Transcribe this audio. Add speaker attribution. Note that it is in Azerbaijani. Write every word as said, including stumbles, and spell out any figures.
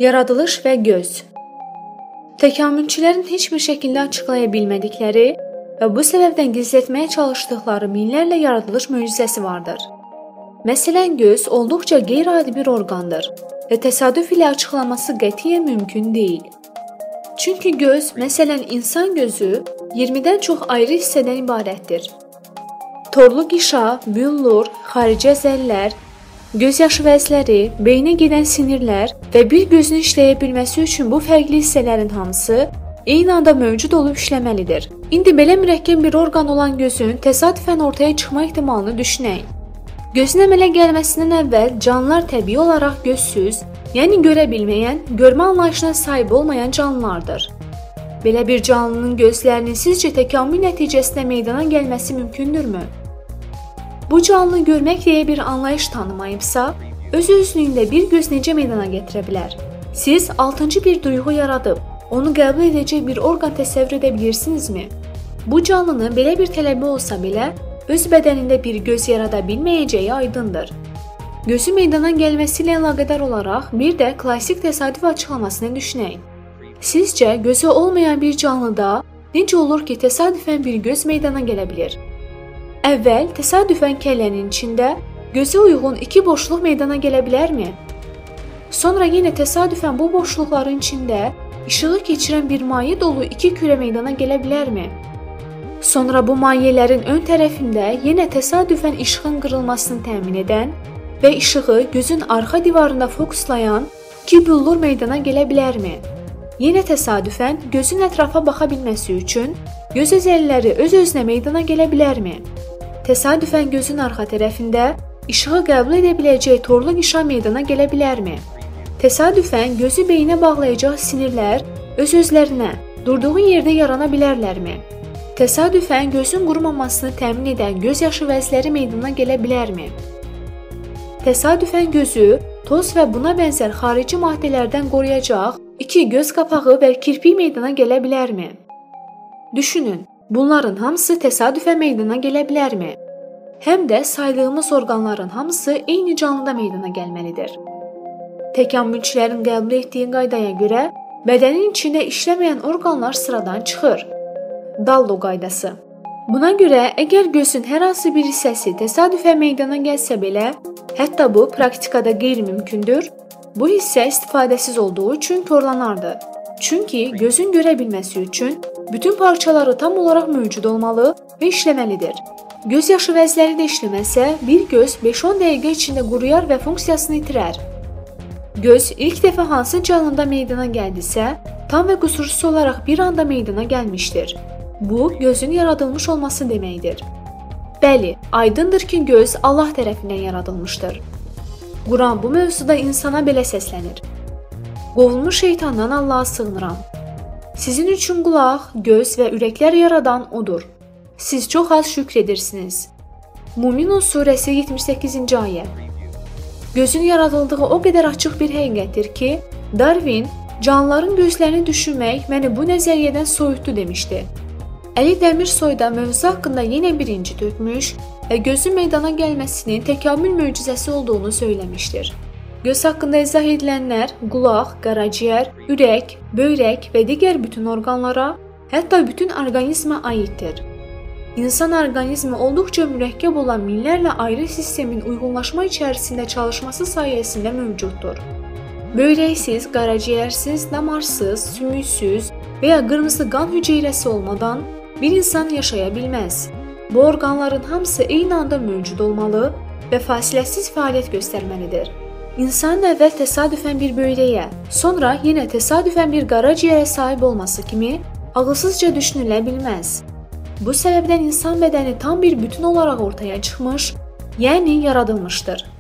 Speaker 1: Yaradılış və göz. Təkamülçülərin heç bir şəkildə açıqlaya bilmədikləri və bu səbəbdən gizlətməyə çalışdıqları minlərlə yaradılış möcüzəsi vardır. Məsələn, göz olduqca qeyri-adi bir orqandır və təsadüf ilə açıqlaması qətiyyən mümkün deyil. Çünki göz, məsələn, insan gözü iyirmidən çox ayrı hissədən ibarətdir. Torlu qişa, büllur, xarici əzəllər, göz yaşı vəzləri, beyinə gedən sinirlər və bir gözün işləyə bilməsi üçün bu fərqli hissələrin hamısı eyni anda mövcud olub işləməlidir. İndi belə mürəkkəb bir orqan olan gözün təsadüfən ortaya çıxma ehtimalını düşünək. Gözün əmələ gəlməsindən əvvəl canlılar təbii olaraq gözsüz, yəni görə bilməyən, görmə anlayışına sahib olmayan canlılardır. Belə bir canlının gözlərinin sizcə təkamül nəticəsində meydana gəlməsi mümkündürmü? Bu canlı görmək deyə bir anlayış tanımayıbsa, öz-özlüyündə bir göz necə meydana gətirə bilər? Siz altıncı bir duyğu yaradıb, onu qəbul edəcək bir orqan təsəvvür edə bilirsinizmi? Bu canlının belə bir tələbi olsa belə, öz bədənində bir göz yarada bilməyəcəyi aydındır. Gözü meydana gəlməsi ilə əlaqədar olaraq bir də klassik təsadüf açıqlamasını düşünək. Sizcə, gözü olmayan bir canlıda necə olur ki, təsadüfən bir göz meydana gələ bilir? Əvvəl təsadüfən kəllənin içində gözə uyğun iki boşluq meydana gələ bilərmi? Sonra yenə təsadüfən bu boşluqların içində işığı keçirən bir maye dolu iki kürə meydana gələ bilərmi? Sonra bu mayələrin ön tərəfində yenə təsadüfən işığın qırılmasını təmin edən və işığı gözün arxa divarında fokuslayan iki büllur meydana gələ bilərmi? Yenə təsadüfən gözün ətrafa baxa bilməsi üçün göz əzəlləri öz-özünə meydana gələ bilərmi? Təsadüfən gözün arxa tərəfində işığı qəbul edə biləcək torlu qişa meydana gələ bilərmi? Təsadüfən gözü beyinə bağlayacaq sinirlər öz-özlərinə, durduğu yerdə yarana bilərlərmi? Təsadüfən gözün qurumamasını təmin edən göz yaşı vəzləri meydana gələ bilərmi? Təsadüfən gözü toz və buna bənzər xarici maddələrdən qoruyacaq iki göz qapağı və kirpik meydana gələ bilərmi? Düşünün, bunların hamısı təsadüfən meydana gələ bilərmi? Həm də saydığımız orqanların hamısı eyni canlıda meydana gəlməlidir. Təkamülçülərin qəbul etdiyi qaydaya görə bədənin içində işləməyən orqanlar sıradan çıxır. Dallo qaydası. Buna görə əgər gözün hər hansı bir hissəsi təsadüfən meydana gəlsə belə, hətta bu praktikada qeyri-mümkündür, bu hissə istifadəsiz olduğu üçün korlanardı. Çünki gözün görə bilməsi üçün bütün parçaları tam olaraq mövcud olmalı və işləməlidir. Göz yaşı vəzləri də işləməsə, bir göz beş-on dəqiqə içində quruyar və funksiyasını itirər. Göz ilk dəfə hansı canlıda meydana gəldisə, tam və qüsursuz olaraq bir anda meydana gəlmişdir. Bu, gözün yaradılmış olması deməkdir. Bəli, aydındır ki, göz Allah tərəfindən yaradılmışdır. Quran bu mövzuda insana belə səslənir. Qovulmuş şeytandan Allaha sığınıram. Sizin üçün qulaq, göz və ürəklər yaradan Odur. Siz çox az şükr edirsiniz. Muminun surəsi yetmiş səkkizinci ayə. Gözün yaradıldığı o qədər açıq bir həqiqətdir ki, Darwin canlıların gözlərini düşünmək məni bu nəzəriyyədən soyutdu demişdi. Əli Dəmirsoy da mövzu haqqında yenə birinci tökmüş və gözün meydana gəlməsinin təkamül möcüzəsi olduğunu söyləmişdir. Göz haqqında izah edilənlər qulaq, qaraciyər, ürək, böyrək və digər bütün orqanlara, hətta bütün orqanizmə aiddir. İnsan orqanizmi olduqca mürəkkəb olan minlərlə ayrı sistemin uyğunlaşma içərisində çalışması sayəsində mövcuddur. Böyrəksiz, qaraciyərsiz, damarsız, sümüksüz və ya qırmızı qan hüceyrəsi olmadan bir insan yaşaya bilməz. Bu orqanların hamısı eyni anda mövcud olmalı və fasiləsiz fəaliyyət göstərməlidir. İnsanın əvvəl təsadüfən bir böyrəyə, sonra yenə təsadüfən bir qaraciyərə sahib olması kimi ağılsızca düşünülə bilməz. Bu səbəbdən insan bədəni tam bir bütün olaraq ortaya çıxmış, yəni yaradılmışdır.